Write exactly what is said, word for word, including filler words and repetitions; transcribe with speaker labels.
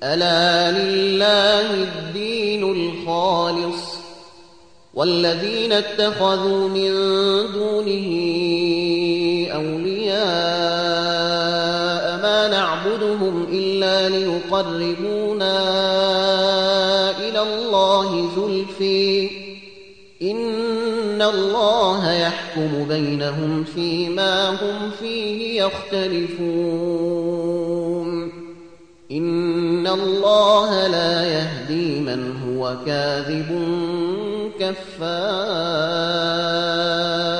Speaker 1: ألا لله الدين الخالص والذين اتخذوا من دونه أولياء ما نعبدهم إلا ليقربونا إلى الله زلفى إن الله يحكم بينهم فيما هم فيه يختلفون إن الله لا يهدي من هو كاذب كفار.